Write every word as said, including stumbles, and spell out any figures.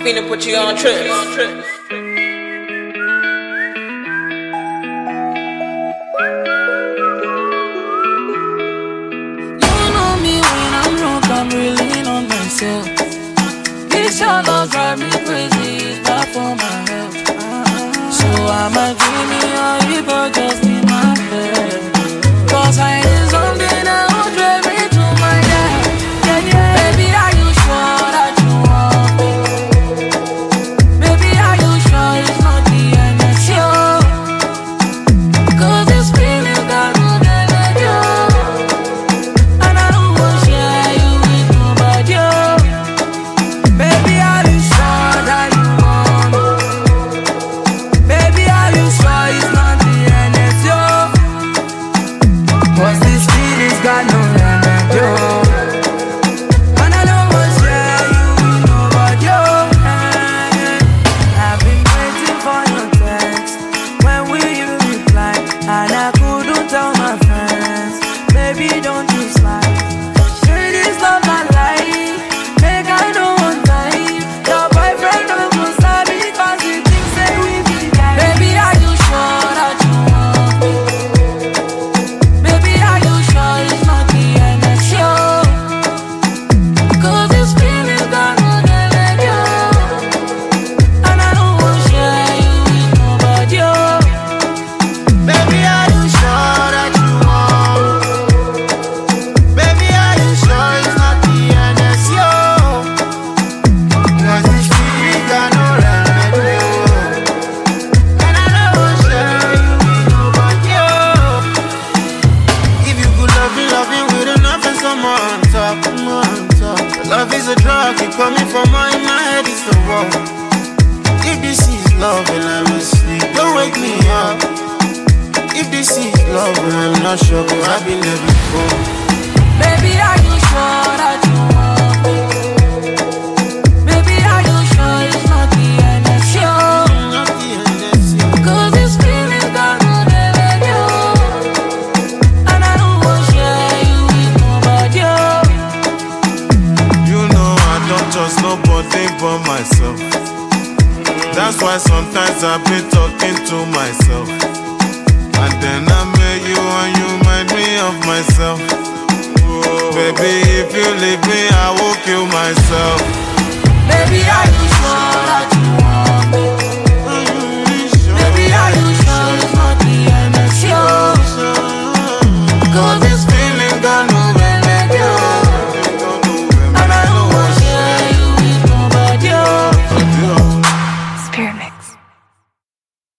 finna put you on trips. I'm really on myself. This your love drive me crazy, it's bad for my health. So I'ma dream me or you go just in my bed. Cause I need something that will drive me to my death. Yeah, yeah. Baby, are you sure that you want me? Baby, are you sure it's not the end of you? Cause this feeling got no let you. And I don't want to share you with nobody. Baby, are you sure that you want me? Baby, are you sure it's not the end of you? Cause this feeling's got no remedy. And I don't want to share you with nobody. I've been waiting for your text. When will you reply? And I couldn't tell my friends. Baby, don't you slide. Say this love my life. Make I know one time. Your boyfriend don't go sad because he thinks that we be guys. Baby, are you sure that you want me? Baby, are you sure it's not the end of you? Cause this feeling's got no let you. And I don't want to share you with nobody. Baby, are you sure that you want me? Baby, are you sure it's not the end of you? Cause this feeling got no remedy. And I don't want to share you with nobody. If you could love me, love me with enough and some more on top, more on top. Love is a drug, keep coming from my in my head, it's the wall. If this is love and I'm asleep, don't wake me up. If this is love and I'm not sure, cause I've been there before. Baby, are you sure that you want me? Baby, are you sure it's not the end of you? Not the end of you. Cause this feeling's got no let you. And I don't want to share you with nobody. You know I don't trust nobody but myself. That's why sometimes I've been talking to myself. And then I met you and you remind me of myself. Baby, if you leave me, I will kill myself. Baby, are you